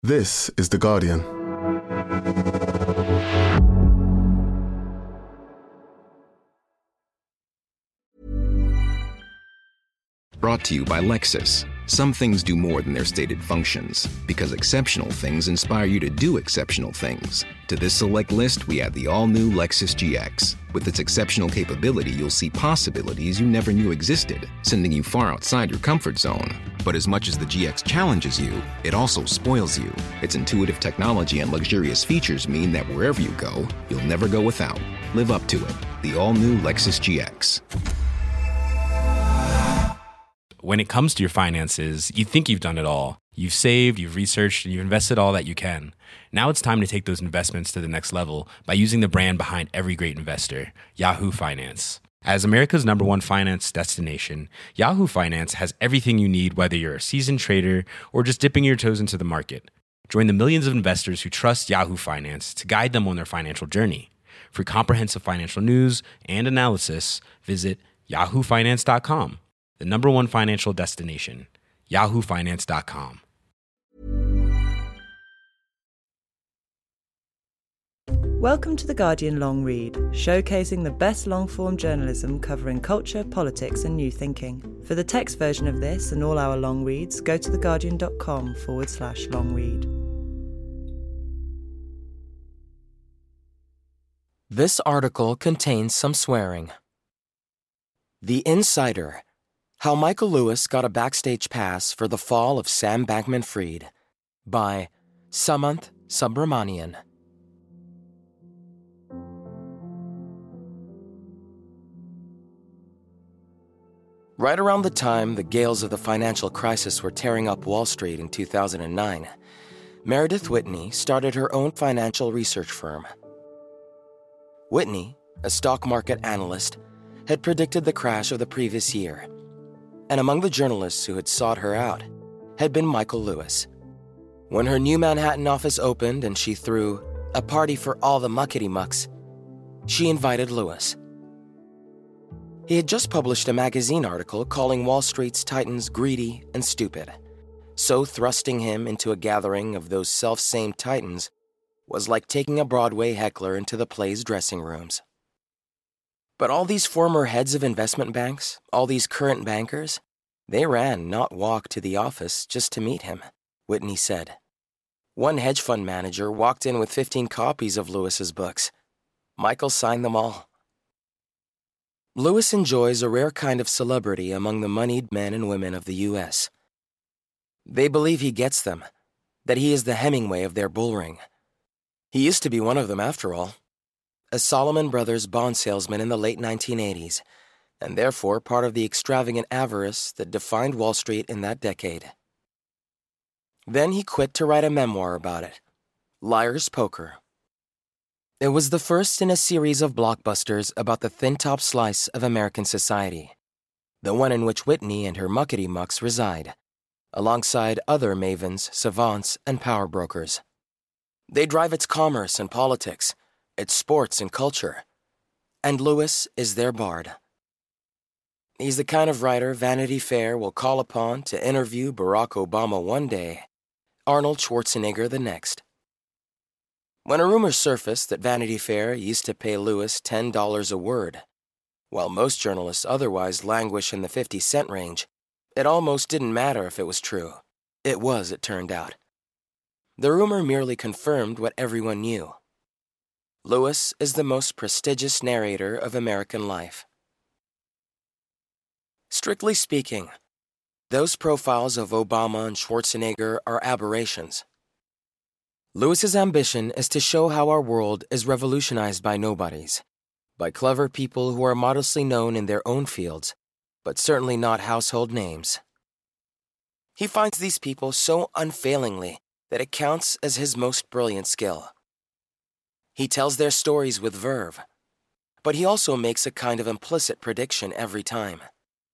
This is The Guardian. Brought to you by Lexus. Some things do more than their stated functions, because exceptional things inspire you to do exceptional things. To this select list, we add the all-new Lexus GX. With its exceptional capability, you'll see possibilities you never knew existed, sending you far outside your comfort zone. But as much as the GX challenges you, it also spoils you. Its intuitive technology and luxurious features mean that wherever you go, you'll never go without. Live up to it. The all-new Lexus GX. When it comes to your finances, you think you've done it all. You've saved, you've researched, and you've invested all that you can. Now it's time to take those investments to the next level by using the brand behind every great investor, Yahoo Finance. As America's #1 finance destination, Yahoo Finance has everything you need, whether you're a seasoned trader or just dipping your toes into the market. Join the millions of investors who trust Yahoo Finance to guide them on their financial journey. For comprehensive financial news and analysis, visit yahoofinance.com. The #1 financial destination, yahoofinance.com. Welcome to The Guardian Long Read, showcasing the best long-form journalism covering culture, politics and new thinking. For the text version of this and all our long reads, go to theguardian.com/long read. This article contains some swearing. The Insider: How Michael Lewis Got a Backstage Pass for the Fall of Sam Bankman-Fried, by Samanth Subramanian. Right around the time the gales of the financial crisis were tearing up Wall Street in 2009, Meredith Whitney started her own financial research firm. Whitney, a stock market analyst, had predicted the crash of the previous year, and among the journalists who had sought her out had been Michael Lewis. When her new Manhattan office opened and she threw a party for all the muckety-mucks, she invited Lewis. He had just published a magazine article calling Wall Street's titans greedy and stupid, so thrusting him into a gathering of those self-same titans was like taking a Broadway heckler into the play's dressing rooms. But all these former heads of investment banks, all these current bankers, they ran, not walked, to the office just to meet him, Whitney said. One hedge fund manager walked in with 15 copies of Lewis's books. Michael signed them all. Lewis enjoys a rare kind of celebrity among the moneyed men and women of the U.S. They believe he gets them, that he is the Hemingway of their bullring. He used to be one of them, after all. A Salomon Brothers bond salesman in the late 1980s, and therefore part of the extravagant avarice that defined Wall Street in that decade. Then he quit to write a memoir about it, Liar's Poker. It was the first in a series of blockbusters about the thin-top slice of American society, the one in which Whitney and her muckety-mucks reside, alongside other mavens, savants, and power brokers. They drive its commerce and politics, its sports and culture, and Lewis is their bard. He's the kind of writer Vanity Fair will call upon to interview Barack Obama one day, Arnold Schwarzenegger the next. When a rumor surfaced that Vanity Fair used to pay Lewis $10 a word, while most journalists otherwise languish in the 50-cent range, it almost didn't matter if it was true. It was, it turned out. The rumor merely confirmed what everyone knew. Lewis is the most prestigious narrator of American life. Strictly speaking, those profiles of Obama and Schwarzenegger are aberrations. Lewis's ambition is to show how our world is revolutionized by nobodies, by clever people who are modestly known in their own fields, but certainly not household names. He finds these people so unfailingly that it counts as his most brilliant skill. He tells their stories with verve, but he also makes a kind of implicit prediction every time.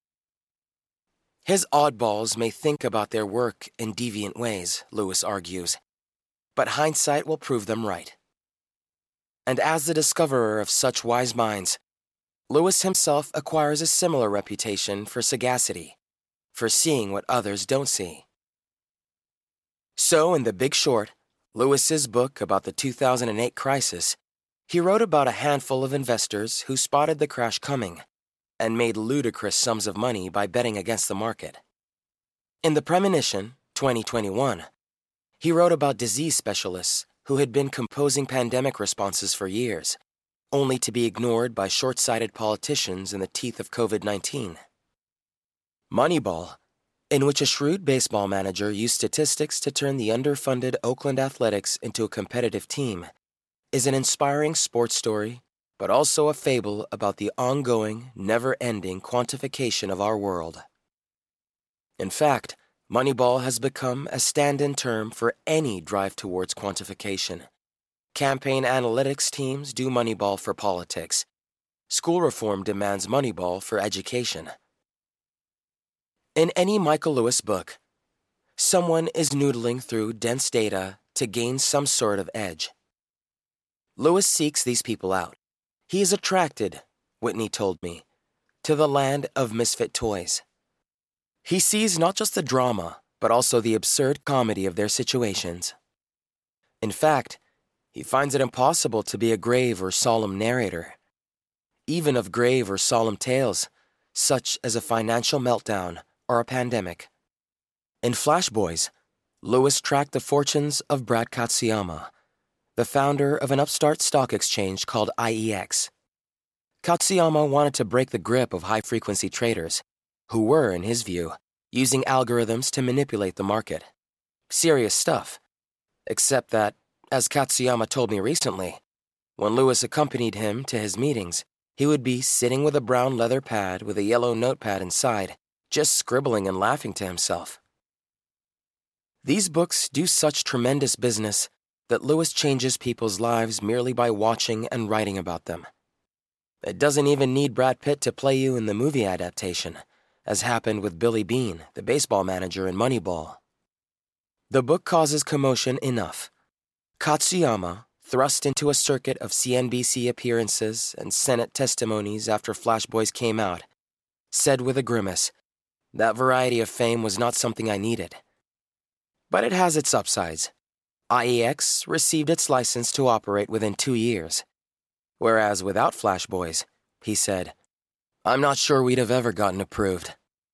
His oddballs may think about their work in deviant ways, Lewis argues, but hindsight will prove them right. And as the discoverer of such wise minds, Lewis himself acquires a similar reputation for sagacity, for seeing what others don't see. So in The Big Short, Lewis's book about the 2008 crisis, he wrote about a handful of investors who spotted the crash coming and made ludicrous sums of money by betting against the market. In The Premonition, 2021, he wrote about disease specialists who had been composing pandemic responses for years, only to be ignored by short-sighted politicians in the teeth of COVID-19. Moneyball, in which a shrewd baseball manager used statistics to turn the underfunded Oakland Athletics into a competitive team, is an inspiring sports story, but also a fable about the ongoing, never-ending quantification of our world. In fact, Moneyball has become a stand-in term for any drive towards quantification. Campaign analytics teams do Moneyball for politics. School reform demands Moneyball for education. In any Michael Lewis book, someone is noodling through dense data to gain some sort of edge. Lewis seeks these people out. He is attracted, Whitney told me, to the land of misfit toys. He sees not just the drama, but also the absurd comedy of their situations. In fact, he finds it impossible to be a grave or solemn narrator, even of grave or solemn tales, such as a financial meltdown or a pandemic. In Flash Boys, Lewis tracked the fortunes of Brad Katsuyama, the founder of an upstart stock exchange called IEX. Katsuyama wanted to break the grip of high-frequency traders, who were, in his view, using algorithms to manipulate the market. Serious stuff. Except that, as Katsuyama told me recently, when Lewis accompanied him to his meetings, he would be sitting with a brown leather pad with a yellow notepad inside, just scribbling and laughing to himself. These books do such tremendous business that Lewis changes people's lives merely by watching and writing about them. It doesn't even need Brad Pitt to play you in the movie adaptation, as happened with Billy Beane, the baseball manager in Moneyball. The book causes commotion enough. Katsuyama, thrust into a circuit of CNBC appearances and Senate testimonies after Flash Boys came out, said with a grimace, "That variety of fame was not something I needed." But it has its upsides. IEX received its license to operate within 2 years, whereas without Flash Boys, he said, "I'm not sure we'd have ever gotten approved."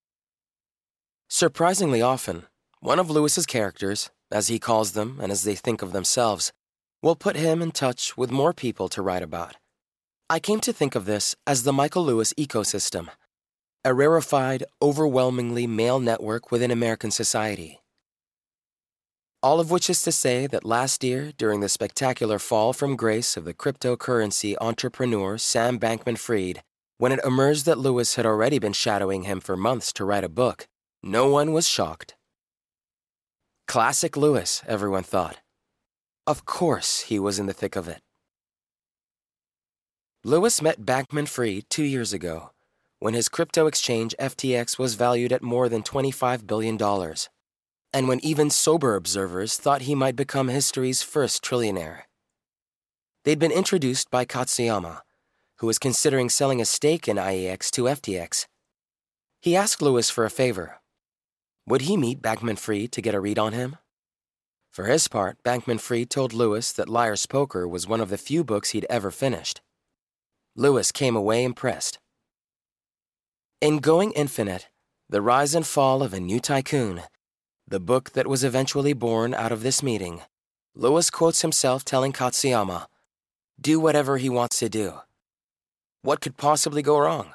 Surprisingly often, one of Lewis's characters, as he calls them and as they think of themselves, will put him in touch with more people to write about. I came to think of this as the Michael Lewis ecosystem, a rarefied, overwhelmingly male network within American society. All of which is to say that last year, during the spectacular fall from grace of the cryptocurrency entrepreneur Sam Bankman-Fried, when it emerged that Lewis had already been shadowing him for months to write a book, no one was shocked. Classic Lewis, everyone thought. Of course he was in the thick of it. Lewis met Bankman-Fried 2 years ago, when his crypto exchange FTX was valued at more than $25 billion, and when even sober observers thought he might become history's first trillionaire. They'd been introduced by Katsuyama, who was considering selling a stake in IEX to FTX. He asked Lewis for a favor. Would he meet Bankman-Fried to get a read on him? For his part, Bankman-Fried told Lewis that Liar's Poker was one of the few books he'd ever finished. Lewis came away impressed. In Going Infinite, The Rise and Fall of a New Tycoon, the book that was eventually born out of this meeting, Lewis quotes himself telling Katsuyama, "Do whatever he wants to do. What could possibly go wrong?"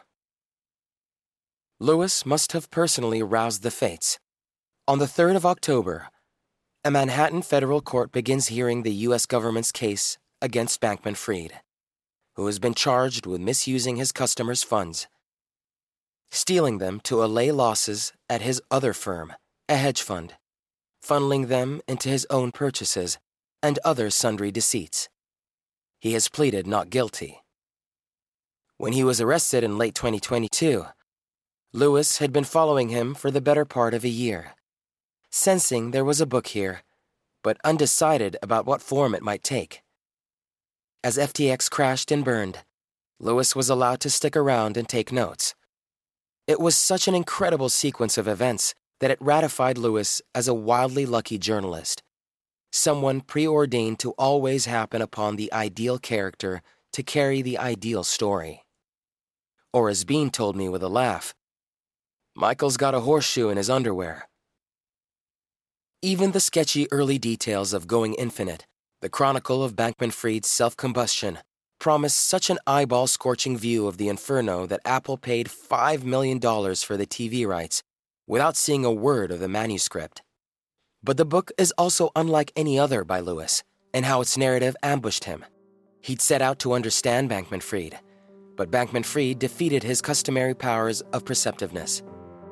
Lewis must have personally roused the fates. On the 3rd of October, a Manhattan federal court begins hearing the U.S. government's case against Bankman-Fried, who has been charged with misusing his customers' funds, stealing them to allay losses at his other firm, a hedge fund, funneling them into his own purchases, and other sundry deceits. He has pleaded not guilty. When he was arrested in late 2022, Lewis had been following him for the better part of a year, sensing there was a book here, but undecided about what form it might take. As FTX crashed and burned, Lewis was allowed to stick around and take notes. It was such an incredible sequence of events that it ratified Lewis as a wildly lucky journalist, someone preordained to always happen upon the ideal character to carry the ideal story. Or as Bean told me with a laugh, Michael's got a horseshoe in his underwear. Even the sketchy early details of Going Infinite, the chronicle of Bankman-Fried's self-combustion, promised such an eyeball-scorching view of the inferno that Apple paid $5 million for the TV rights without seeing a word of the manuscript. But the book is also unlike any other by Lewis in how its narrative ambushed him. He'd set out to understand Bankman-Fried, but Bankman-Fried defeated his customary powers of perceptiveness.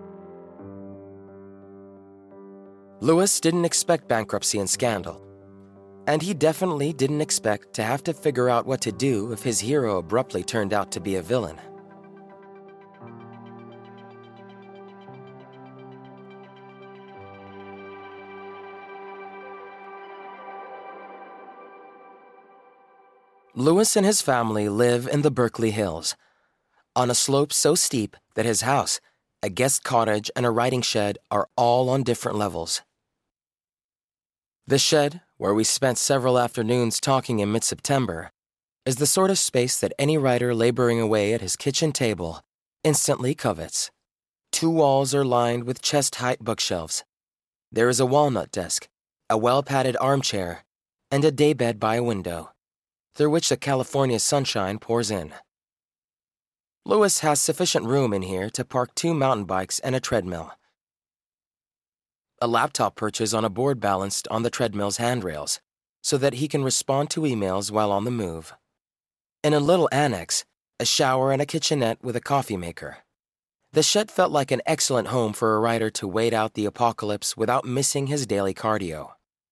Lewis didn't expect bankruptcy and scandal, and he definitely didn't expect to have to figure out what to do if his hero abruptly turned out to be a villain. Lewis and his family live in the Berkeley Hills, on a slope so steep that his house, a guest cottage, and a writing shed are all on different levels. The shed, where we spent several afternoons talking in mid-September, is the sort of space that any writer laboring away at his kitchen table instantly covets. 2 walls are lined with chest-height bookshelves. There is a walnut desk, a well-padded armchair, and a daybed by a window, through which the California sunshine pours in. Lewis has sufficient room in here to park 2 mountain bikes and a treadmill. A laptop perches on a board balanced on the treadmill's handrails, so that he can respond to emails while on the move. In a little annex, a shower and a kitchenette with a coffee maker. The shed felt like an excellent home for a writer to wait out the apocalypse without missing his daily cardio.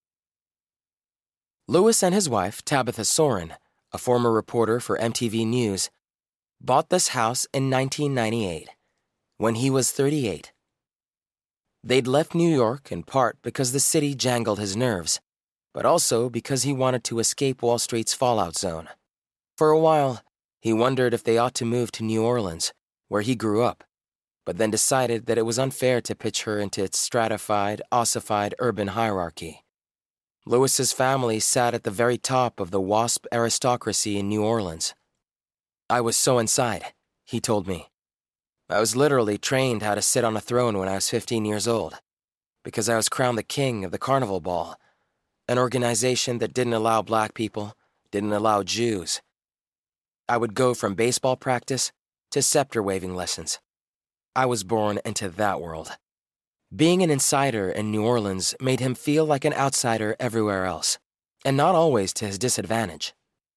Lewis and his wife, Tabitha Soren, a former reporter for MTV News, bought this house in 1998, when he was 38. They'd left New York in part because the city jangled his nerves, but also because he wanted to escape Wall Street's fallout zone. For a while, he wondered if they ought to move to New Orleans, where he grew up, but then decided that it was unfair to pitch her into its stratified, ossified urban hierarchy. Lewis's family sat at the very top of the WASP aristocracy in New Orleans. I was so inside, he told me. I was literally trained how to sit on a throne when I was 15 years old, because I was crowned the king of the Carnival Ball, an organization that didn't allow black people, didn't allow Jews. I would go from baseball practice to scepter-waving lessons. I was born into that world. Being an insider in New Orleans made him feel like an outsider everywhere else, and not always to his disadvantage.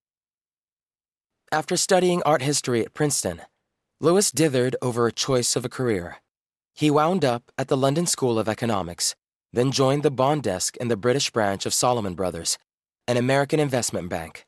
After studying art history at Princeton, Lewis dithered over a choice of a career. He wound up at the London School of Economics, then joined the bond desk in the British branch of Salomon Brothers, an American investment bank.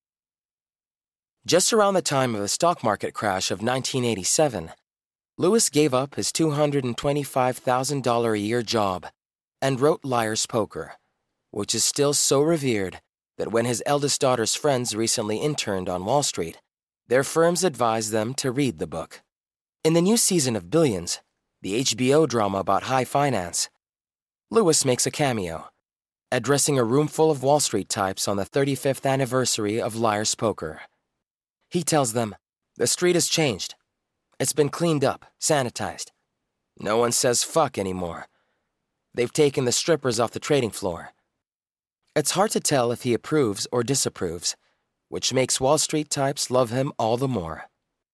Just around the time of the stock market crash of 1987, Lewis gave up his $225,000 a year job and wrote Liar's Poker, which is still so revered that when his eldest daughter's friends recently interned on Wall Street, their firms advised them to read the book. In the new season of Billions, the HBO drama about high finance, Lewis makes a cameo, addressing a room full of Wall Street types on the 35th anniversary of Liar's Poker. He tells them, "The street has changed. It's been cleaned up, sanitized. No one says fuck anymore. They've taken the strippers off the trading floor." It's hard to tell if he approves or disapproves, which makes Wall Street types love him all the more.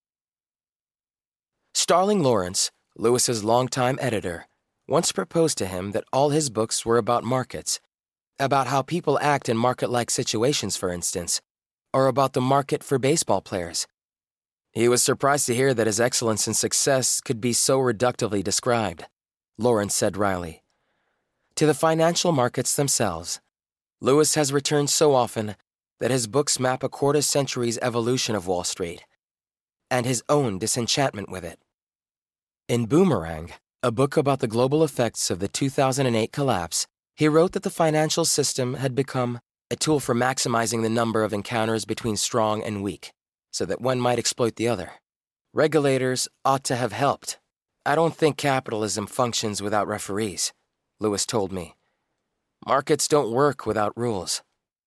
Starling Lawrence, Lewis's longtime editor, once proposed to him that all his books were about markets, about how people act in market-like situations, for instance, or about the market for baseball players. He was surprised to hear that his excellence and success could be so reductively described, Lawrence said wryly. To the financial markets themselves, Lewis has returned so often that his books map a quarter-century's evolution of Wall Street, and his own disenchantment with it. In Boomerang, a book about the global effects of the 2008 collapse, he wrote that the financial system had become a tool for maximizing the number of encounters between strong and weak, so that one might exploit the other. Regulators ought to have helped. I don't think capitalism functions without referees, Lewis told me. Markets don't work without rules.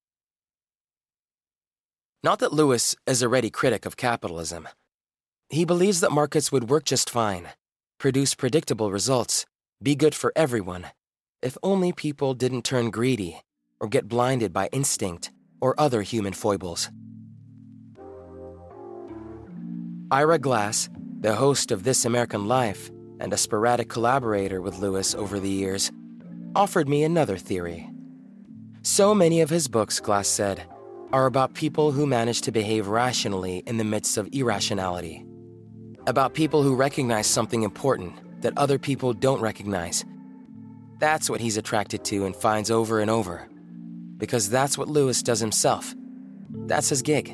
Not that Lewis is a ready critic of capitalism. He believes that markets would work just fine, produce predictable results, be good for everyone, if only people didn't turn greedy or get blinded by instinct or other human foibles. Ira Glass, the host of This American Life and a sporadic collaborator with Lewis over the years, offered me another theory. So many of his books, Glass said, are about people who manage to behave rationally in the midst of irrationality. About people who recognize something important that other people don't recognize. That's what he's attracted to and finds over and over. Because that's what Lewis does himself. That's his gig.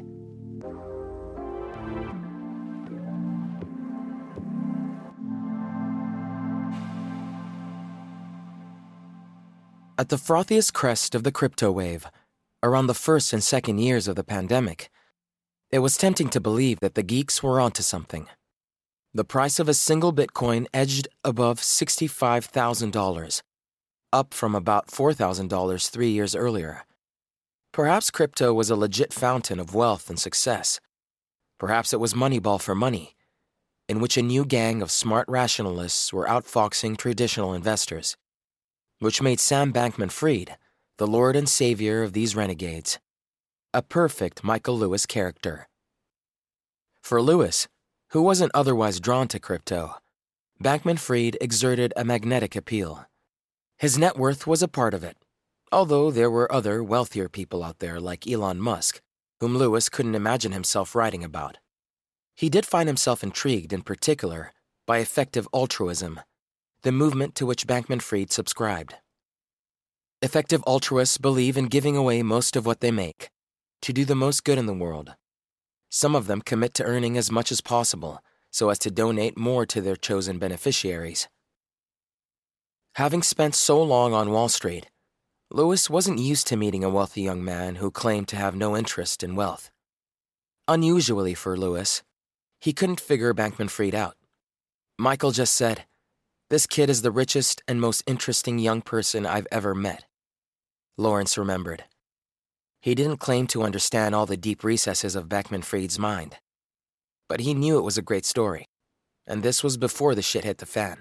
At the frothiest crest of the crypto wave, around the first and second years of the pandemic, it was tempting to believe that the geeks were onto something. The price of a single Bitcoin edged above $65,000, up from about $4,000 3 years earlier. Perhaps crypto was a legit fountain of wealth and success. Perhaps it was Moneyball for money, in which a new gang of smart rationalists were outfoxing traditional investors, which made Sam Bankman-Fried the lord and savior of these renegades, a perfect Michael Lewis character. For Lewis, who wasn't otherwise drawn to crypto, Bankman-Fried exerted a magnetic appeal. His net worth was a part of it, although there were other wealthier people out there like Elon Musk, whom Lewis couldn't imagine himself writing about. He did find himself intrigued in particular by effective altruism, the movement to which Bankman-Fried subscribed. Effective altruists believe in giving away most of what they make, to do the most good in the world. Some of them commit to earning as much as possible so as to donate more to their chosen beneficiaries. Having spent so long on Wall Street, Lewis wasn't used to meeting a wealthy young man who claimed to have no interest in wealth. Unusually for Lewis, he couldn't figure Bankman-Fried out. Michael just said, "This kid is the richest and most interesting young person I've ever met." Lawrence remembered. He didn't claim to understand all the deep recesses of Bankman-Fried's mind, but he knew it was a great story, and this was before the shit hit the fan.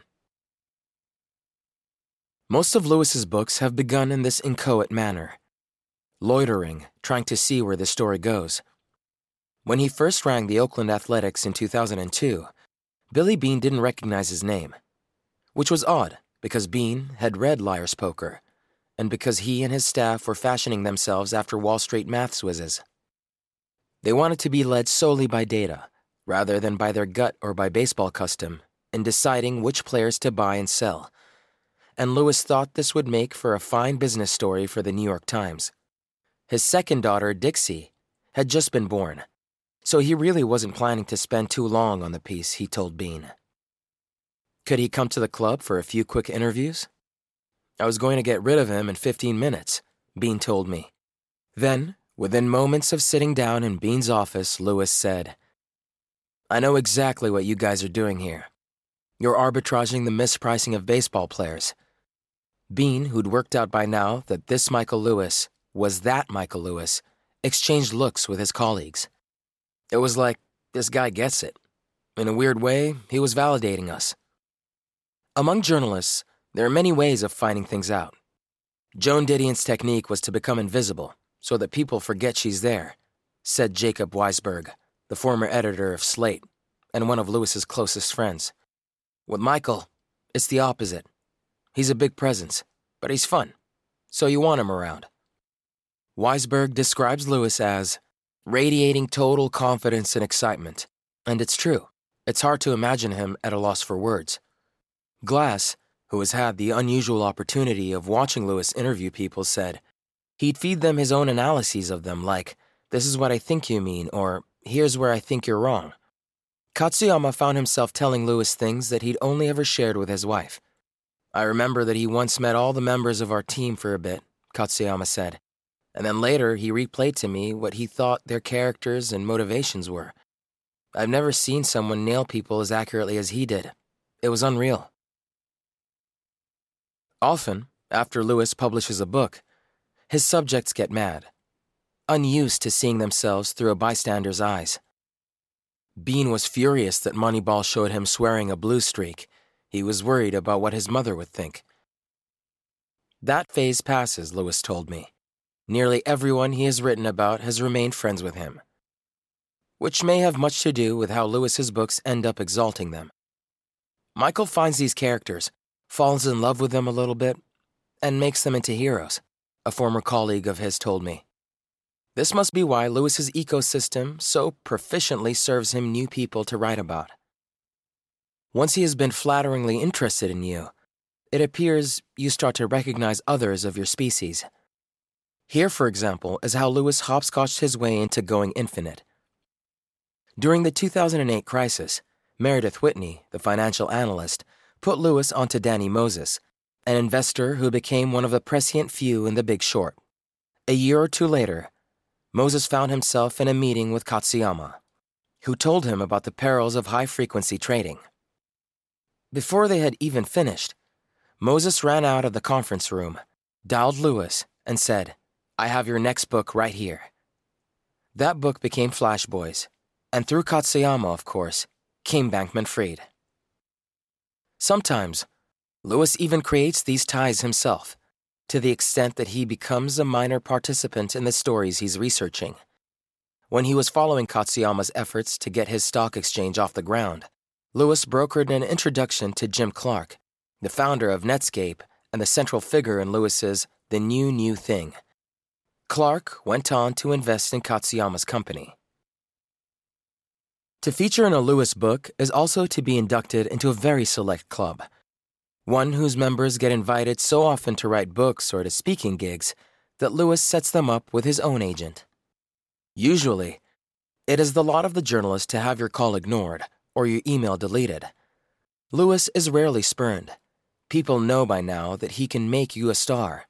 Most of Lewis's books have begun in this inchoate manner, loitering, trying to see where the story goes. When he first rang the Oakland Athletics in 2002, Billy Beane didn't recognize his name, which was odd because Beane had read Liar's Poker, and because he and his staff were fashioning themselves after Wall Street maths whizzes. They wanted to be led solely by data, rather than by their gut or by baseball custom, in deciding which players to buy and sell. And Lewis thought this would make for a fine business story for the New York Times. His second daughter, Dixie, had just been born, so he really wasn't planning to spend too long on the piece, he told Beane. Could he come to the club for a few quick interviews? I was going to get rid of him in 15 minutes, Beane told me. Then, within moments of sitting down in Beane's office, Lewis said, "I know exactly what you guys are doing here. You're arbitraging the mispricing of baseball players." Beane, who'd worked out by now that this Michael Lewis was that Michael Lewis, exchanged looks with his colleagues. It was like, this guy gets it. In a weird way, he was validating us. Among journalists, there are many ways of finding things out. Joan Didion's technique was to become invisible, so that people forget she's there, said Jacob Weisberg, the former editor of Slate, and one of Lewis's closest friends. With Michael, it's the opposite. He's a big presence, but he's fun, so you want him around. Weisberg describes Lewis as radiating total confidence and excitement, and it's true. It's hard to imagine him at a loss for words. Glass, who has had the unusual opportunity of watching Lewis interview people, said he'd feed them his own analyses of them like, "This is what I think you mean," or "Here's where I think you're wrong." Katsuyama found himself telling Lewis things that he'd only ever shared with his wife. "I remember that he once met all the members of our team for a bit," Katsuyama said, "and then later he replayed to me what he thought their characters and motivations were. I've never seen someone nail people as accurately as he did. It was unreal. Often, after Lewis publishes a book, his subjects get mad, unused to seeing themselves through a bystander's eyes. Bean was furious that Moneyball showed him swearing a blue streak. He was worried about what his mother would think. That phase passes, Lewis told me. Nearly everyone he has written about has remained friends with him, which may have much to do with how Lewis's books end up exalting them. Michael finds these characters, falls in love with them a little bit, and makes them into heroes, a former colleague of his told me. This must be why Lewis's ecosystem so proficiently serves him new people to write about. Once he has been flatteringly interested in you, it appears you start to recognize others of your species. Here, for example, is how Lewis hopscotched his way into going infinite. During the 2008 crisis, Meredith Whitney, the financial analyst, put Lewis onto Danny Moses, an investor who became one of the prescient few in The Big Short. A year or two later, Moses found himself in a meeting with Katsuyama, who told him about the perils of high-frequency trading. Before they had even finished, Moses ran out of the conference room, dialed Lewis, and said, "I have your next book right here." That book became Flash Boys, and through Katsuyama, of course, came Bankman-Fried. Sometimes, Lewis even creates these ties himself, to the extent that he becomes a minor participant in the stories he's researching. When he was following Katsuyama's efforts to get his stock exchange off the ground, Lewis brokered an introduction to Jim Clark, the founder of Netscape and the central figure in Lewis's The New Thing. Clark went on to invest in Katsuyama's company. To feature in a Lewis book is also to be inducted into a very select club, one whose members get invited so often to write books or to speaking gigs that Lewis sets them up with his own agent. Usually, it is the lot of the journalist to have your call ignored or your email deleted. Lewis is rarely spurned. People know by now that he can make you a star.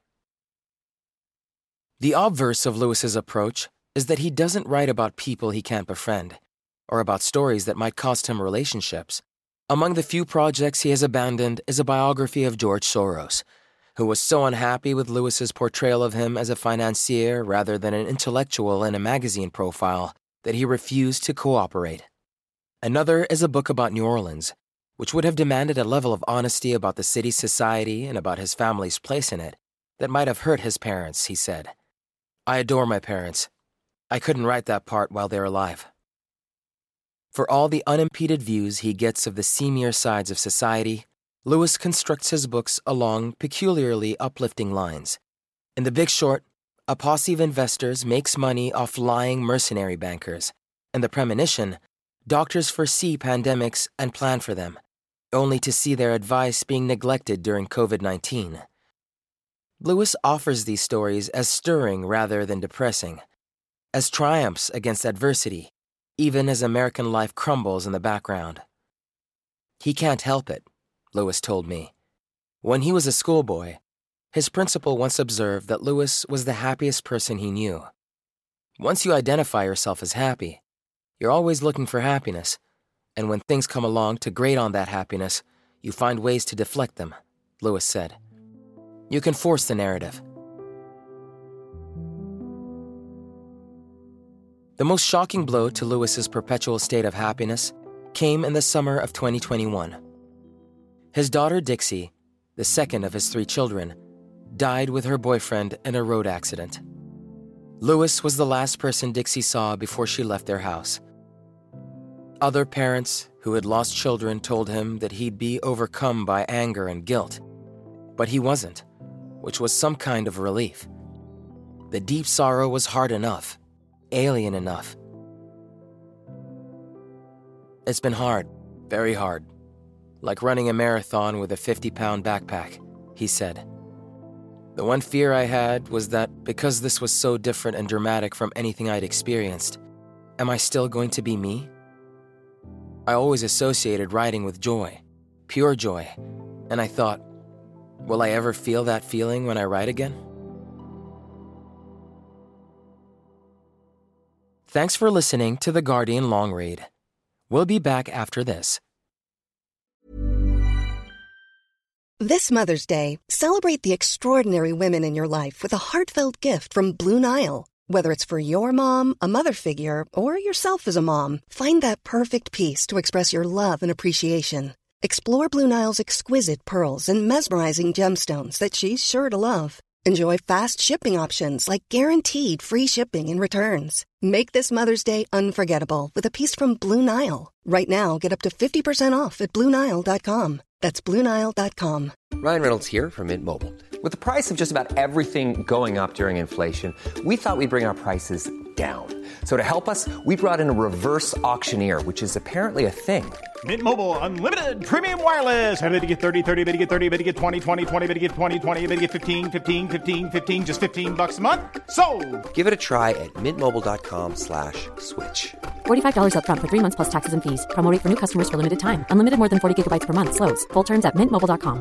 The obverse of Lewis's approach is that he doesn't write about people he can't befriend, or about stories that might cost him relationships. Among the few projects he has abandoned is a biography of George Soros, who was so unhappy with Lewis's portrayal of him as a financier rather than an intellectual in a magazine profile that he refused to cooperate. Another is a book about New Orleans, which would have demanded a level of honesty about the city's society and about his family's place in it that might have hurt his parents, he said. "I adore my parents. I couldn't write that part while they're alive." For all the unimpeded views he gets of the seamier sides of society, Lewis constructs his books along peculiarly uplifting lines. In The Big Short, a posse of investors makes money off lying mercenary bankers, and The Premonition, doctors foresee pandemics and plan for them, only to see their advice being neglected during COVID-19. Lewis offers these stories as stirring rather than depressing, as triumphs against adversity, even as American life crumbles in the background. He can't help it, Lewis told me. When he was a schoolboy, his principal once observed that Lewis was the happiest person he knew. Once you identify yourself as happy, you're always looking for happiness, and when things come along to grate on that happiness, you find ways to deflect them, Lewis said. You can force the narrative. The most shocking blow to Lewis's perpetual state of happiness came in the summer of 2021. His daughter Dixie, the second of his 3 children, died with her boyfriend in a road accident. Lewis was the last person Dixie saw before she left their house. Other parents who had lost children told him that he'd be overcome by anger and guilt, but he wasn't, which was some kind of relief. The deep sorrow was hard enough, alien enough. It's been hard, very hard, like running a marathon with a 50-pound backpack, he said. The one fear I had was that because this was so different and dramatic from anything I'd experienced, am I still going to be me? I always associated writing with joy, pure joy, and I thought, will I ever feel that feeling when I write again? Thanks for listening to The Guardian Long Read. We'll be back after this. This Mother's Day, celebrate the extraordinary women in your life with a heartfelt gift from Blue Nile. Whether it's for your mom, a mother figure, or yourself as a mom, find that perfect piece to express your love and appreciation. Explore Blue Nile's exquisite pearls and mesmerizing gemstones that she's sure to love. Enjoy fast shipping options like guaranteed free shipping and returns. Make this Mother's Day unforgettable with a piece from Blue Nile. Right now, get up to 50% off at BlueNile.com. That's BlueNile.com. Ryan Reynolds here from Mint Mobile. With the price of just about everything going up during inflation, we thought we'd bring our prices down. So to help us, we brought in a reverse auctioneer, which is apparently a thing. Mint Mobile Unlimited Premium Wireless. How to get 30, 30, bit to get 30, bit to get 20, 20, 20, bit to get 20, 20, bit to get 15, 15, 15, 15, just $15 a month? Sold! Give it a try at mintmobile.com/switch. $45 up front for 3 months plus taxes and fees. Promo rate for new customers for limited time. Unlimited more than 40 gigabytes per month. Slows full terms at mintmobile.com.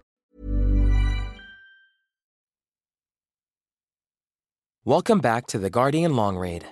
Welcome back to The Guardian Long Read.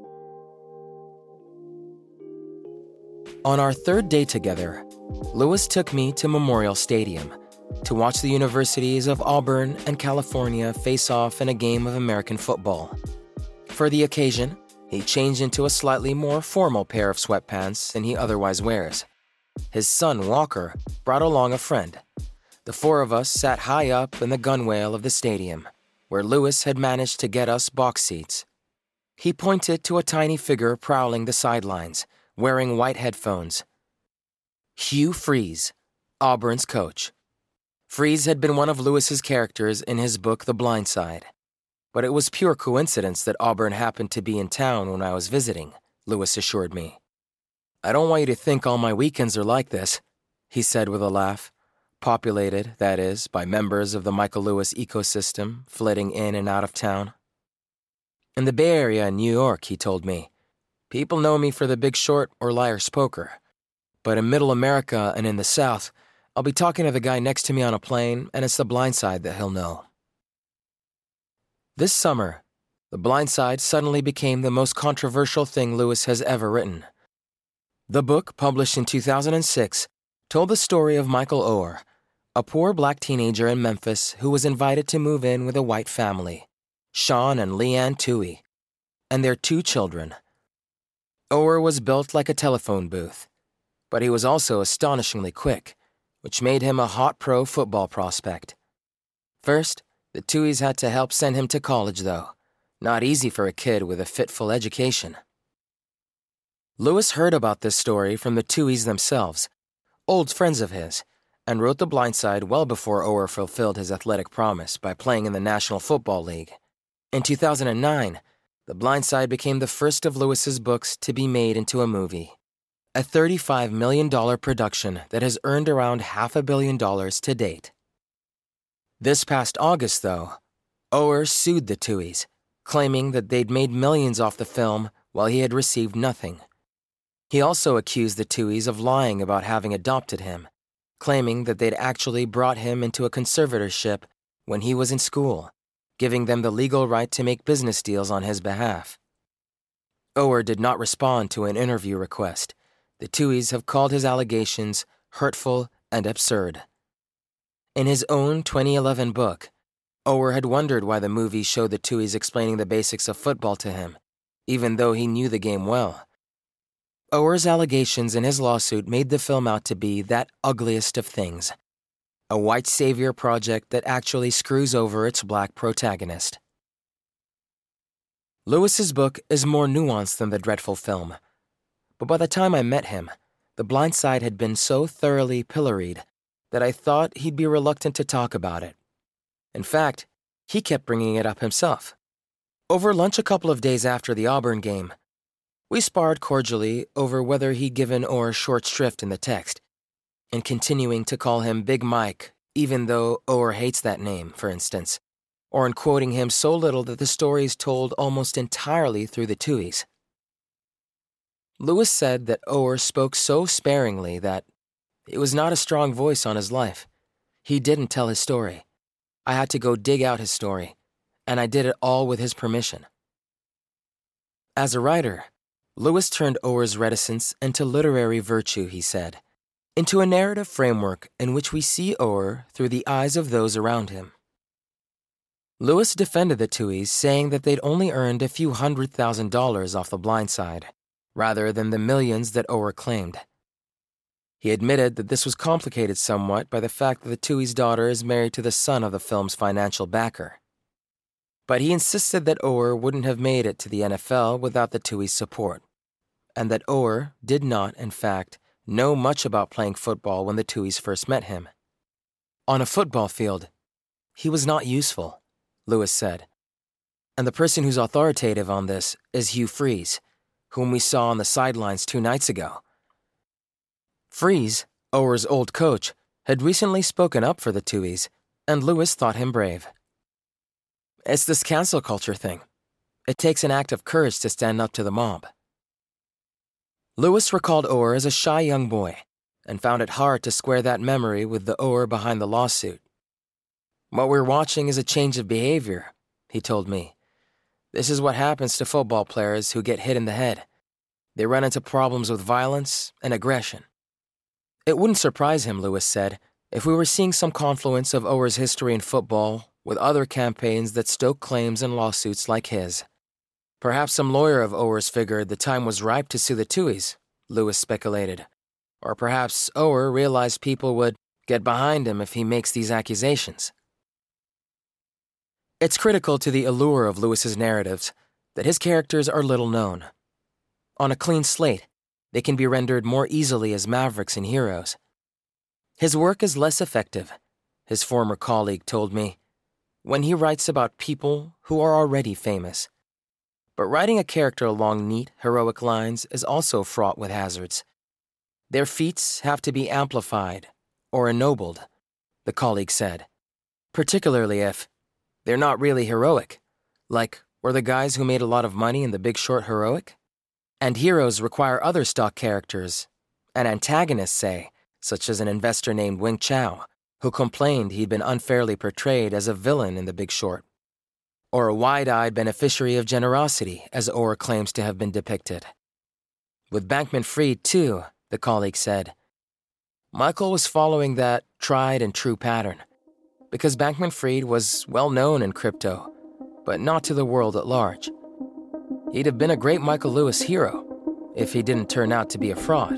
On our third day together, Lewis took me to Memorial Stadium to watch the universities of Auburn and California face off in a game of American football. For the occasion, he changed into a slightly more formal pair of sweatpants than he otherwise wears. His son, Walker, brought along a friend. The four of us sat high up in the gunwale of the stadium, where Lewis had managed to get us box seats. He pointed to a tiny figure prowling the sidelines, wearing white headphones. Hugh Freeze, Auburn's coach. Freeze had been one of Lewis's characters in his book The Blind Side, but it was pure coincidence that Auburn happened to be in town when I was visiting, Lewis assured me. I don't want you to think all my weekends are like this, he said with a laugh, populated, that is, by members of the Michael Lewis ecosystem flitting in and out of town. In the Bay Area in New York, he told me, people know me for The Big Short or Liar's Poker. But in Middle America and in the South, I'll be talking to the guy next to me on a plane, and it's The Blind Side that he'll know. This summer, The Blind Side suddenly became the most controversial thing Lewis has ever written. The book, published in 2006, told the story of Michael Oher, a poor black teenager in Memphis who was invited to move in with a white family, Sean and Leanne Toohey, and their 2 children. Oher was built like a telephone booth, but he was also astonishingly quick, which made him a hot pro football prospect. First, the Tooheys had to help send him to college, though. Not easy for a kid with a fitful education. Lewis heard about this story from the Tooheys themselves, old friends of his, and wrote The Blind Side well before Oher fulfilled his athletic promise by playing in the National Football League. In 2009, The Blind Side became the first of Lewis's books to be made into a movie, a $35 million production that has earned around $500 million to date. This past August, though, Oher sued the Tooheys, claiming that they'd made millions off the film while he had received nothing. He also accused the Tooheys of lying about having adopted him, claiming that they'd actually brought him into a conservatorship when he was in school, giving them the legal right to make business deals on his behalf. Oher did not respond to an interview request. The Tooheys have called his allegations hurtful and absurd. In his own 2011 book, Oher had wondered why the movie showed the Tooheys explaining the basics of football to him, even though he knew the game well. Oher's allegations in his lawsuit made the film out to be that ugliest of things, a white savior project that actually screws over its black protagonist. Lewis's book is more nuanced than the dreadful film, but by the time I met him, The Blind Side had been so thoroughly pilloried that I thought he'd be reluctant to talk about it. In fact, he kept bringing it up himself. Over lunch a couple of days after the Auburn game, we sparred cordially over whether he'd given Oher short shrift in the text, and continuing to call him Big Mike, even though Oher hates that name, for instance, or in quoting him so little that the story is told almost entirely through the Tooheys. Lewis said that Oher spoke so sparingly that it was not a strong voice on his life. He didn't tell his story. I had to go dig out his story, and I did it all with his permission. As a writer, Lewis turned Oher's reticence into literary virtue, he said, into a narrative framework in which we see Oher through the eyes of those around him. Lewis defended the Tuohys, saying that they'd only earned a few $100,000 off The Blind Side, rather than the millions that Oher claimed. He admitted that this was complicated somewhat by the fact that the Tuohy's daughter is married to the son of the film's financial backer. But he insisted that Oher wouldn't have made it to the NFL without the Tuohy's support, and that Oher did not, in fact, know much about playing football when the Tuohys first met him. On a football field, he was not useful, Lewis said. And the person who's authoritative on this is Hugh Freeze, whom we saw on the sidelines 2 nights ago. Freeze, Oher's old coach, had recently spoken up for the Tuohys, and Lewis thought him brave. It's this cancel culture thing. It takes an act of courage to stand up to the mob. Lewis recalled Oher as a shy young boy and found it hard to square that memory with the Oher behind the lawsuit. What we're watching is a change of behavior, he told me. This is what happens to football players who get hit in the head. They run into problems with violence and aggression. It wouldn't surprise him, Lewis said, if we were seeing some confluence of Oher's history in football with other campaigns that stoke claims and lawsuits like his. Perhaps some lawyer of Oher's figured the time was ripe to sue the Tuohys, Lewis speculated. Or perhaps Oher realized people would get behind him if he makes these accusations. It's critical to the allure of Lewis's narratives that his characters are little known. On a clean slate, they can be rendered more easily as mavericks and heroes. His work is less effective, his former colleague told me, when he writes about people who are already famous. But writing a character along neat, heroic lines is also fraught with hazards. Their feats have to be amplified or ennobled, the colleague said, particularly if they're not really heroic, like were the guys who made a lot of money in The Big Short heroic? And heroes require other stock characters, an antagonist, say, such as an investor named Wing Chao, who complained he'd been unfairly portrayed as a villain in The Big Short. Or a wide-eyed beneficiary of generosity, as Oher claims to have been depicted. With Bankman-Fried, too, the colleague said, Michael was following that tried-and-true pattern, because Bankman-Fried was well-known in crypto, but not to the world at large. He'd have been a great Michael Lewis hero if he didn't turn out to be a fraud.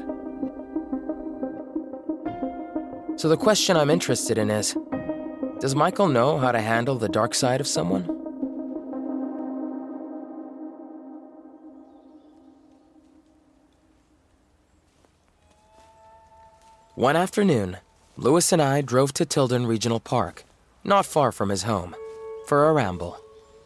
So the question I'm interested in is, does Michael know how to handle the dark side of someone? One afternoon, Lewis and I drove to Tilden Regional Park, not far from his home, for a ramble.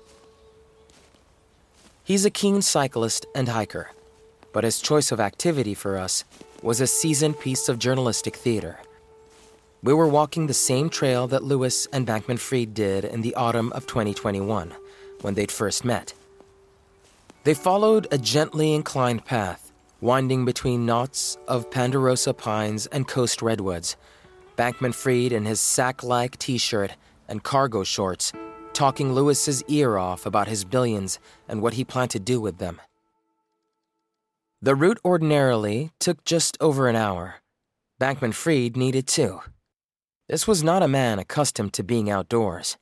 He's a keen cyclist and hiker, but his choice of activity for us was a seasoned piece of journalistic theater. We were walking the same trail that Lewis and Bankman-Fried did in the autumn of 2021, when they'd first met. They followed a gently inclined path, winding between knots of Ponderosa pines and coast redwoods, Bankman-Fried in his sack-like t-shirt and cargo shorts, talking Lewis's ear off about his billions and what he planned to do with them. The route ordinarily took just over an hour. Bankman-Fried needed 2. This was not a man accustomed to being outdoors.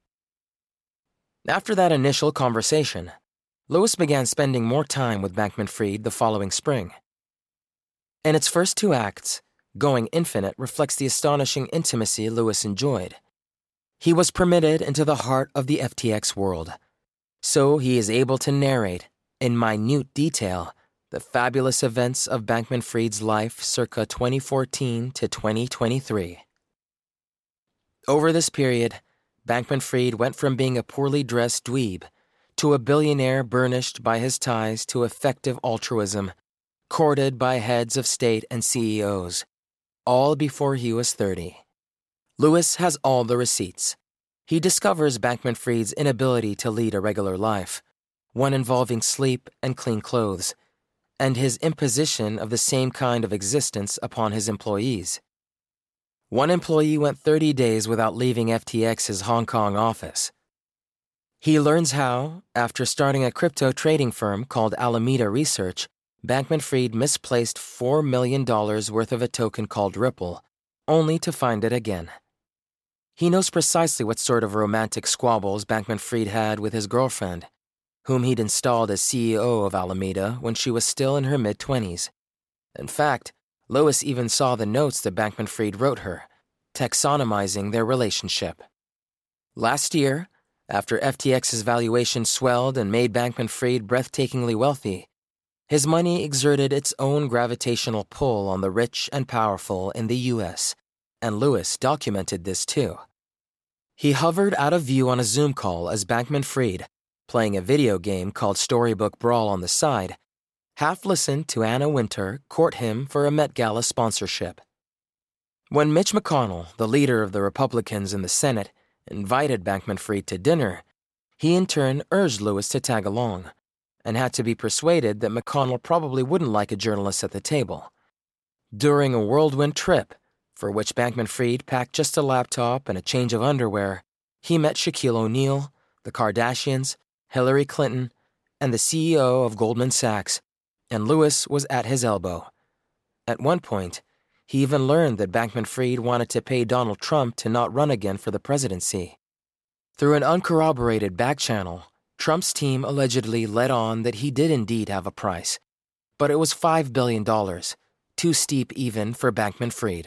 After that initial conversation, Lewis began spending more time with Bankman-Fried the following spring. In its first 2 acts, Going Infinite reflects the astonishing intimacy Lewis enjoyed. He was permitted into the heart of the FTX world, so he is able to narrate, in minute detail, the fabulous events of Bankman-Fried's life circa 2014 to 2023. Over this period, Bankman-Fried went from being a poorly dressed dweeb to a billionaire burnished by his ties to effective altruism, courted by heads of state and CEOs, all before he was 30. Lewis has all the receipts. He discovers Bankman-Fried's inability to lead a regular life, one involving sleep and clean clothes, and his imposition of the same kind of existence upon his employees. One employee went 30 days without leaving FTX's Hong Kong office. He learns how, after starting a crypto trading firm called Alameda Research, Bankman-Fried misplaced $4 million worth of a token called Ripple, only to find it again. He knows precisely what sort of romantic squabbles Bankman-Fried had with his girlfriend, whom he'd installed as CEO of Alameda when she was still in her mid-20s. In fact, Lewis even saw the notes that Bankman-Fried wrote her, taxonomizing their relationship. Last year, after FTX's valuation swelled and made Bankman-Fried breathtakingly wealthy, his money exerted its own gravitational pull on the rich and powerful in the U.S., and Lewis documented this too. He hovered out of view on a Zoom call as Bankman-Fried, playing a video game called Storybook Brawl on the side, half listened to Anna Wintour court him for a Met Gala sponsorship. When Mitch McConnell, the leader of the Republicans in the Senate, invited Bankman-Fried to dinner, he in turn urged Lewis to tag along, and had to be persuaded that McConnell probably wouldn't like a journalist at the table. During a whirlwind trip, for which Bankman-Fried packed just a laptop and a change of underwear, he met Shaquille O'Neal, the Kardashians, Hillary Clinton, and the CEO of Goldman Sachs, and Lewis was at his elbow. At one point, he even learned that Bankman-Fried wanted to pay Donald Trump to not run again for the presidency. Through an uncorroborated back channel, Trump's team allegedly let on that he did indeed have a price, but it was $5 billion, too steep even for Bankman-Fried.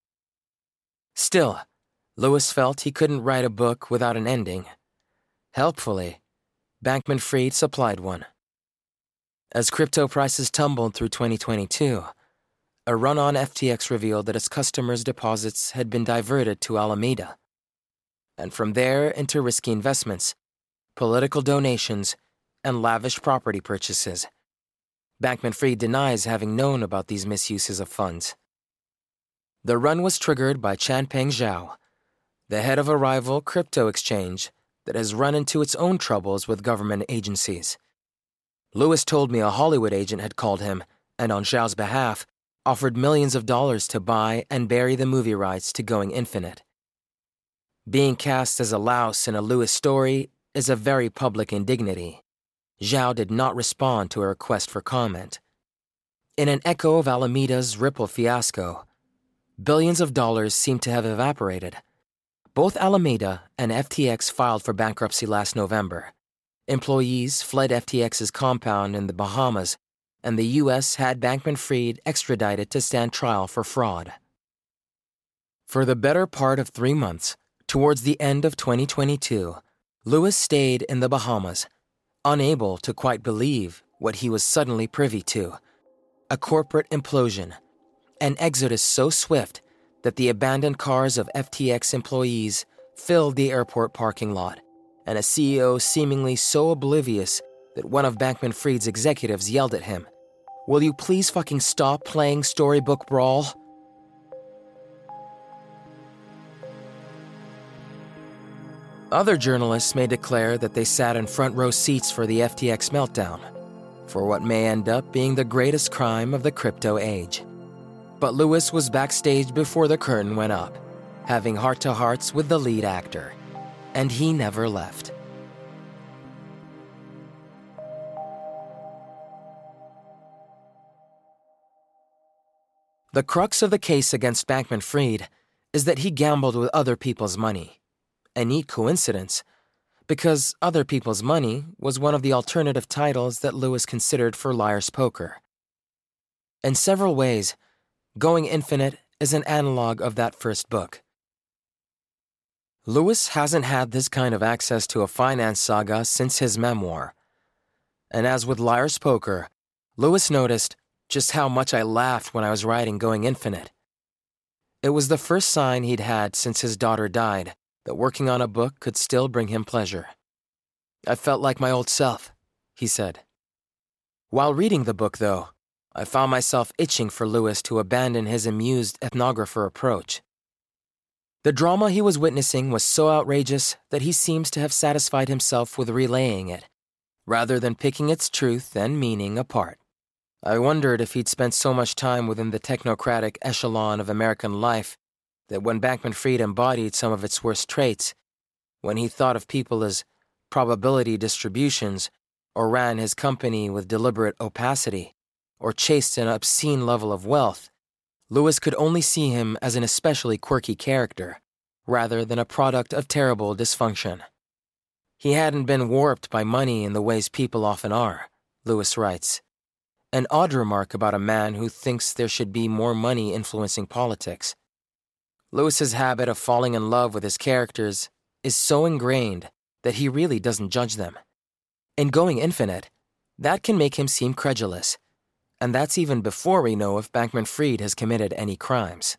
Still, Lewis felt he couldn't write a book without an ending. Helpfully, Bankman-Fried supplied one. As crypto prices tumbled through 2022, a run on FTX revealed that its customers' deposits had been diverted to Alameda, and from there into risky investments, political donations, and lavish property purchases. Bankman-Fried denies having known about these misuses of funds. The run was triggered by Chanpeng Zhao, the head of a rival crypto exchange that has run into its own troubles with government agencies. Lewis told me a Hollywood agent had called him, and on Zhao's behalf, offered millions of dollars to buy and bury the movie rights to Going Infinite. Being cast as a louse in a Lewis story is a very public indignity. Zhao did not respond to a request for comment. In an echo of Alameda's Ripple fiasco, billions of dollars seem to have evaporated. Both Alameda and FTX filed for bankruptcy last November. Employees fled FTX's compound in the Bahamas, and the U.S. had Bankman-Fried extradited to stand trial for fraud. For the better part of 3 months, towards the end of 2022, Lewis stayed in the Bahamas, unable to quite believe what he was suddenly privy to: a corporate implosion, an exodus so swift that the abandoned cars of FTX employees filled the airport parking lot, and a CEO seemingly so oblivious that one of Bankman-Fried's executives yelled at him, "Will you please fucking stop playing Storybook Brawl?" Other journalists may declare that they sat in front row seats for the FTX meltdown, for what may end up being the greatest crime of the crypto age. But Lewis was backstage before the curtain went up, having heart-to-hearts with the lead actor, and he never left. The crux of the case against Bankman-Fried is that he gambled with other people's money. A neat coincidence, because Other People's Money was one of the alternative titles that Lewis considered for Liar's Poker. In several ways, Going Infinite is an analog of that first book. Lewis hasn't had this kind of access to a finance saga since his memoir. And as with Liar's Poker, Lewis noticed just how much I laughed when I was writing Going Infinite. It was the first sign he'd had since his daughter died that working on a book could still bring him pleasure. "I felt like my old self," he said. While reading the book, though, I found myself itching for Lewis to abandon his amused ethnographer approach. The drama he was witnessing was so outrageous that he seems to have satisfied himself with relaying it, rather than picking its truth and meaning apart. I wondered if he'd spent so much time within the technocratic echelon of American life that when Bankman-Fried embodied some of its worst traits, when he thought of people as probability distributions or ran his company with deliberate opacity, or chased an obscene level of wealth, Lewis could only see him as an especially quirky character, rather than a product of terrible dysfunction. He hadn't been warped by money in the ways people often are, Lewis writes. An odd remark about a man who thinks there should be more money influencing politics. Lewis's habit of falling in love with his characters is so ingrained that he really doesn't judge them. In Going Infinite, that can make him seem credulous, and that's even before we know if Bankman-Fried has committed any crimes.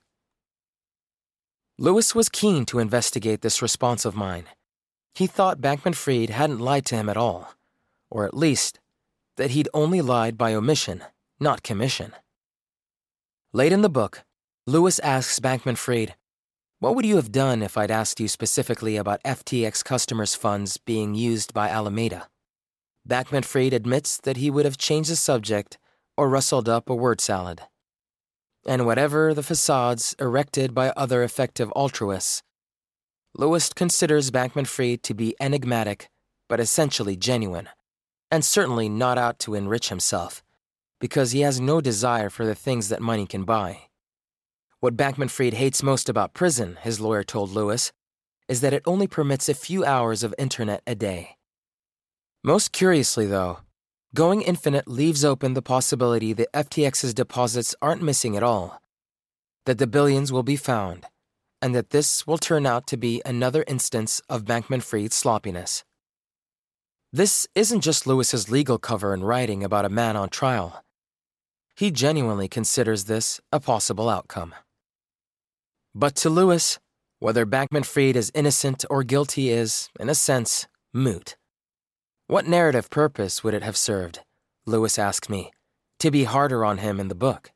Lewis was keen to investigate this response of mine. He thought Bankman-Fried hadn't lied to him at all, or at least that he'd only lied by omission, not commission. Late in the book, Lewis asks Bankman-Fried, "What would you have done if I'd asked you specifically about FTX customers' funds being used by Alameda?" Bankman-Fried admits that he would have changed the subject or rustled up a word salad. And whatever the facades erected by other effective altruists, Lewis considers Bankman-Fried to be enigmatic but essentially genuine, and certainly not out to enrich himself, because he has no desire for the things that money can buy. What Bankman-Fried hates most about prison, his lawyer told Lewis, is that it only permits a few hours of internet a day. Most curiously, though, Going Infinite leaves open the possibility that FTX's deposits aren't missing at all, that the billions will be found, and that this will turn out to be another instance of Bankman-Fried's sloppiness. This isn't just Lewis's legal cover and writing about a man on trial. He genuinely considers this a possible outcome. But to Lewis, whether Bankman-Fried is innocent or guilty is, in a sense, moot. What narrative purpose would it have served, Lewis asked me, to be harder on him in the book?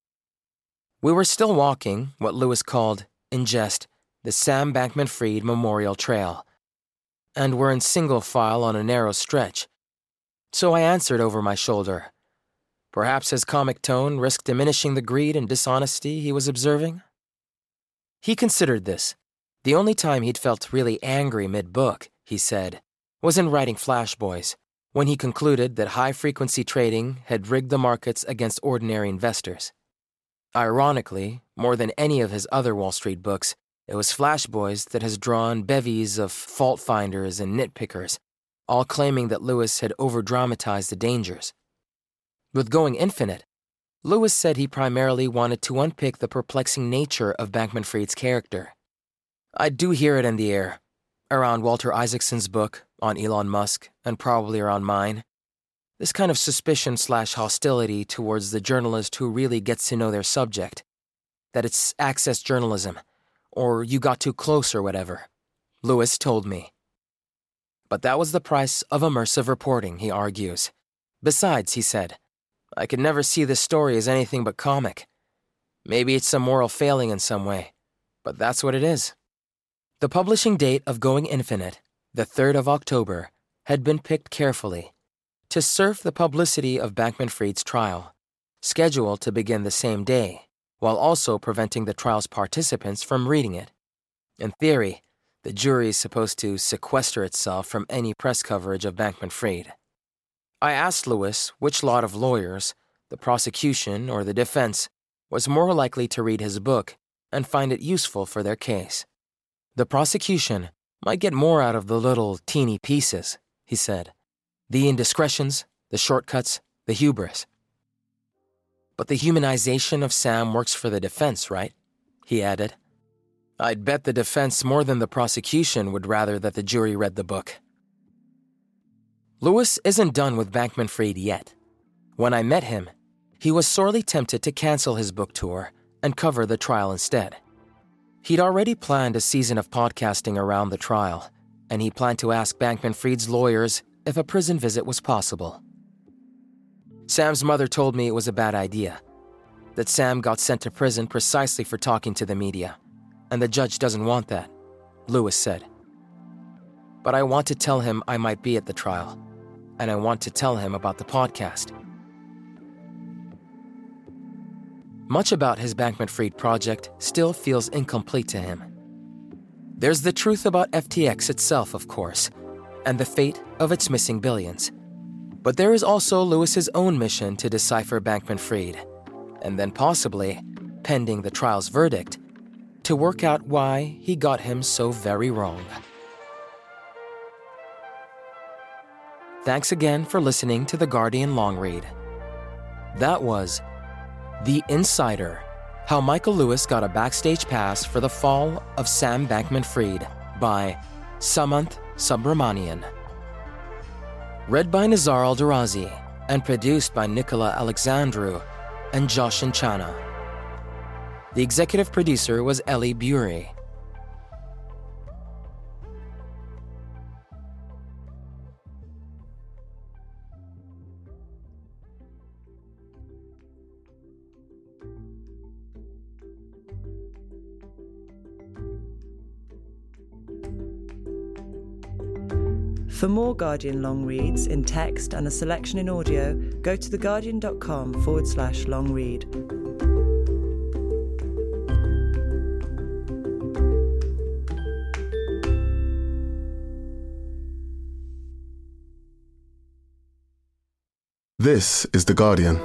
We were still walking what Lewis called, in jest, the Sam Bankman-Fried Memorial Trail, and were in single file on a narrow stretch. So I answered over my shoulder. Perhaps his comic tone risked diminishing the greed and dishonesty he was observing? He considered this. The only time he'd felt really angry mid-book, he said, was in writing Flash Boys, when he concluded that high-frequency trading had rigged the markets against ordinary investors. Ironically, more than any of his other Wall Street books, it was Flash Boys that has drawn bevies of fault-finders and nitpickers, all claiming that Lewis had over-dramatized the dangers. With Going Infinite, Lewis said he primarily wanted to unpick the perplexing nature of Bankman-Fried's character. I do hear it in the air, around Walter Isaacson's book on Elon Musk, and probably around mine. This kind of suspicion/hostility towards the journalist who really gets to know their subject. That it's access journalism, or you got too close or whatever, Lewis told me. But that was the price of immersive reporting, he argues. Besides, he said, I could never see this story as anything but comic. Maybe it's a moral failing in some way, but that's what it is. The publishing date of Going Infinite, the 3rd of October, had been picked carefully to serve the publicity of Bankman-Fried's trial, scheduled to begin the same day, while also preventing the trial's participants from reading it. In theory, the jury is supposed to sequester itself from any press coverage of Bankman-Fried. I asked Lewis which lot of lawyers, the prosecution or the defense, was more likely to read his book and find it useful for their case. The prosecution might get more out of the little teeny pieces, he said. The indiscretions, the shortcuts, the hubris. But the humanization of Sam works for the defense, right? He added. I'd bet the defense more than the prosecution would rather that the jury read the book. Lewis isn't done with Bankman-Fried yet. When I met him, he was sorely tempted to cancel his book tour and cover the trial instead. He'd already planned a season of podcasting around the trial, and he planned to ask Bankman-Fried's lawyers if a prison visit was possible. Sam's mother told me it was a bad idea, that Sam got sent to prison precisely for talking to the media, and the judge doesn't want that, Lewis said. But I want to tell him I might be at the trial, and I want to tell him about the podcast. Much about his Bankman-Fried project still feels incomplete to him. There's the truth about FTX itself, of course, and the fate of its missing billions. But there is also Lewis's own mission to decipher Bankman-Fried, and then possibly, pending the trial's verdict, to work out why he got him so very wrong. Thanks again for listening to The Guardian Long Read. That was The Insider: How Michael Lewis Got a Backstage Pass for the Fall of Sam Bankman-Fried by Samanth Subramanian. Read by Nizar Al-Darazi and produced by Nicola Alexandru and Joshin Chana. The executive producer was Ellie Bury. For more Guardian long reads in text and a selection in audio, go to theguardian.com/long read. This is The Guardian.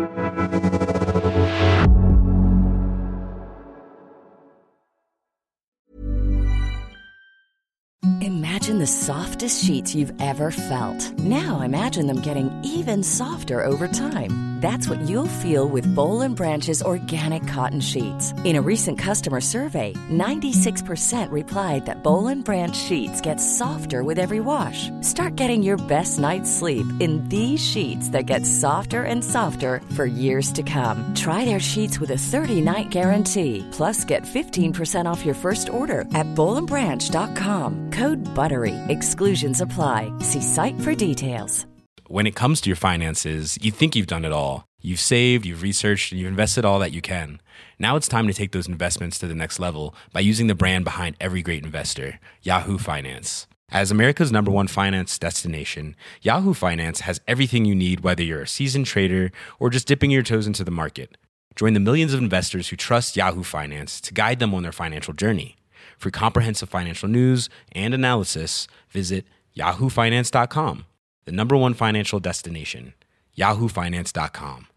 Imagine the softest sheets you've ever felt. Now imagine them getting even softer over time. That's what you'll feel with Boll & Branch's organic cotton sheets. In a recent customer survey, 96% replied that Boll & Branch sheets get softer with every wash. Start getting your best night's sleep in these sheets that get softer and softer for years to come. Try their sheets with a 30-night guarantee. Plus, get 15% off your first order at bollandbranch.com. Code BUTTERY. Exclusions apply. See site for details. When it comes to your finances, you think you've done it all. You've saved, you've researched, and you've invested all that you can. Now it's time to take those investments to the next level by using the brand behind every great investor, Yahoo Finance. As America's #1 finance destination, Yahoo Finance has everything you need, whether you're a seasoned trader or just dipping your toes into the market. Join the millions of investors who trust Yahoo Finance to guide them on their financial journey. For comprehensive financial news and analysis, visit yahoofinance.com. The #1 financial destination, yahoofinance.com.